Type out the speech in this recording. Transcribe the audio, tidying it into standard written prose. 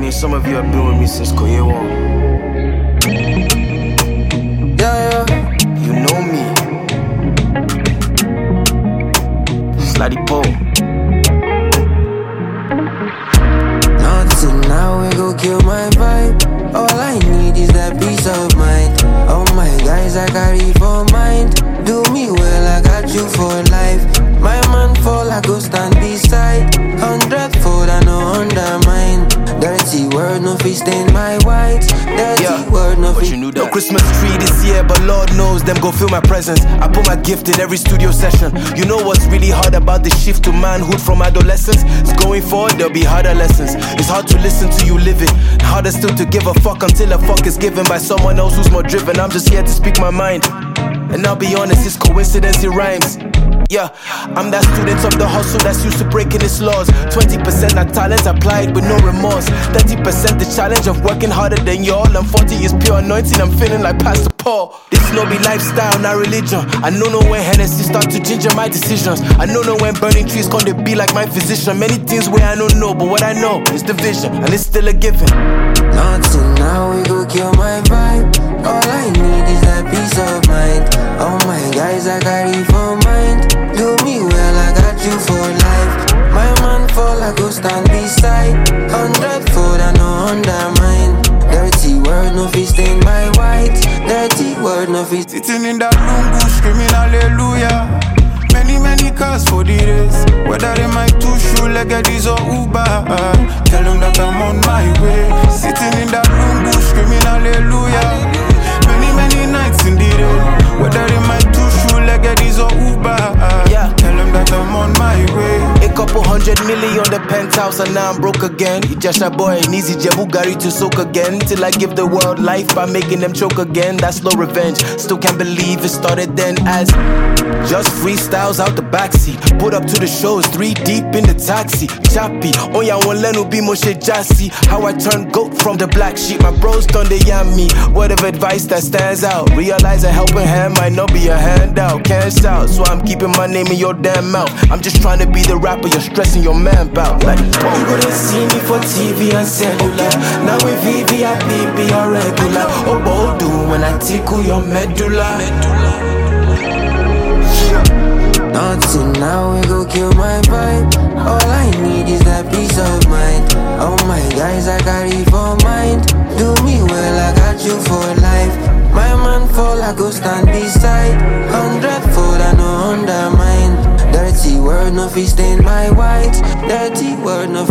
mean, some of you have been with me since Koyewa. Yeah, you know me. Slutty Poe. Nothing now, we go kill my vibe. All I need is that peace of mind. All my guys I carry for mind. Do me well, I got you for life. My man fall, I go stand beside. 100-fold, I no undermine. Dirty word, no fit stain my white. Dirty word, no fit. You knew that. No Christmas tree this year, but Lord knows them go feel my presence. I put my gift in every studio session. You know what's really hard about the shift to manhood from adolescence? It's going forward, there'll be harder lessons. It's hard to listen to you live it. Harder still to give a fuck until a fuck is given by someone else who's more driven. I'm just here to speak my mind. And I'll be honest, it's coincidence, it rhymes. Yeah, I'm that student of the hustle that's used to breaking its laws. 20% that talent applied with no remorse. 30% the challenge of working harder than y'all. And 40 is pure anointing, I'm feeling like Pastor Paul. This no be lifestyle, not religion. I know when Hennessy start to ginger my decisions. I know when burning trees gonna be like my physician. Many things where I don't know, but what I know is the vision, and it's still a given. Nothing now, we go kill my vibe. All I need is that peace of mind. All my guys I carry for mind. Do me well, I got you for life. My man fall, I go stand beside. 100-fold, I no undermine. Dirty word, no fit stain my white. Dirty word, no fit. Sitting in that lungu, screaming hallelujah. Many cars for the race. Whether they might two shoe-leggedies or Uber, tell them that I'm on my way. Sitting in that lungu, screaming hallelujah. Many nights in the rain. Whether they might two shoe-leggedies or Uber, tell them that I'm on my way. A couple 100 million on the penthouse and now I'm broke again. You just a boy, an easy Jebugari to soak again. Till I give the world life by making them choke again. That's no revenge, still can't believe it started then as just freestyles out the backseat. Put up to the shows, 3 deep in the taxi. Chappy, on ya one leno be moshe jassy. How I turned goat from the black sheep. My bros done they yam me. Word of advice that stands out. Realize a helping hand might not be a handout. Can't shout, so I'm keeping my name in your damn mouth. I'm just trying to be the rapper you're stressing your man about. Like, you couldn't see me for TV and cellular. Now with VVIP be your regular. Oh, Bodu when I tickle your medulla. Nothing now, we go kill my vibe. All I need is that peace of mind. All my guys I carry for mind. Do me well, I got you for life. My man fall, I go stand beside. 100-fold, I no undermine. Dirty word, no fit stain my white. Dirty word, no fit